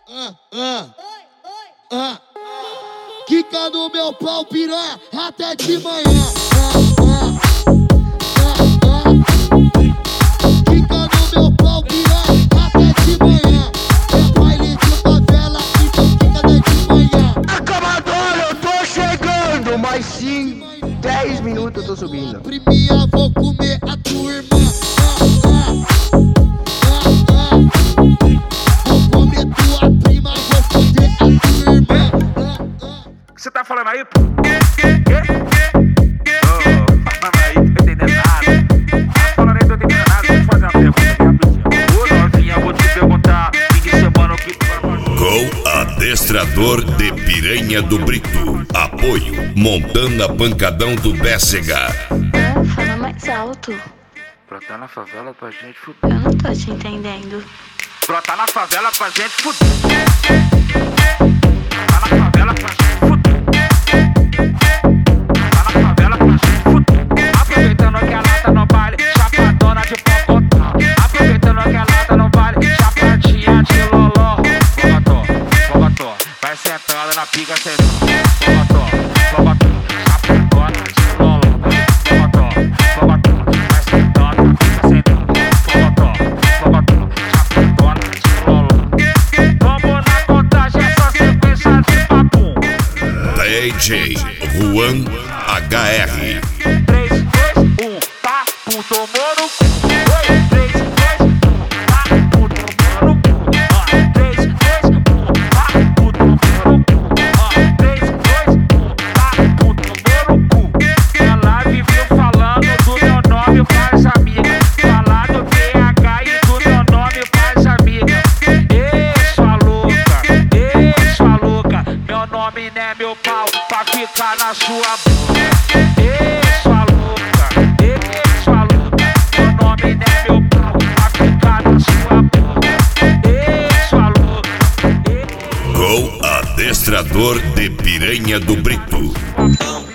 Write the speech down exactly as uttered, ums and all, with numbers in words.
Ah, ah, ah. Quica no meu pau, piranha, até de manhã. Ah, ah, ah, ah. Quica no meu pau, piranha, até de manhã. É baile de favela, então fica até de manhã. Acabador, eu tô chegando, mas sim, dez minutos eu tô subindo. Priminha, vou comer a tua irmã. Ah, ah, ah, ah. Vou comer tua prima, vou foder a tua irmã. O que você tá falando aí, pô? Que, que, que, que, Ô, falando aí, tô entendendo nada. Tá falando aí, tô entendendo nada. Deixa eu fazer uma pergunta aqui rapidinho. Ô, novinha, vou te perguntar. Fim de semana, o que tu vai fazer? Com adestrador de Piranha do Brito. Apoio Montana Pancadão do Bécega. Não, fala mais alto. Brotar na favela pra gente fuder. Eu não tô te entendendo. Brotar na favela pra gente fuder. Brotar na favela pra gente fuder. Brotar na favela pra gente fuder. Aproveitando que a lata no baile, chapadona de pocotó. Aproveitando que a lata no baile, chapadinha de loló. Lobató, lobató, vai sentando na pica sentando. Lobató, lobató, chapadona de loló. Lobató, lobató, vai sentando na pica sentando. Lobató, lobató, chapadona de loló. Vamos na contagem, é só sequência de papum. D J Juan H R. três, dois, um, tá, pum, tomou no cu. três, dois, um, tá, pum, tomou no cu. três, dois, um, tá, pum, tomou no cu. três, dois, um, tá, pum, tomou no cu. Ela viveu falando do meu nome, faz amiga. Falar do P H e do meu nome, faz amiga. Ei, sua louca, ei, sua louca. Meu nome não é meu pau, pra ficar na sua boca. Ei, sua louca, ei, sua louca. Meu nome não é meu pau, pra ficar na sua boca. Ei, sua louca, ei. Com adestrador de Piranha do Brito.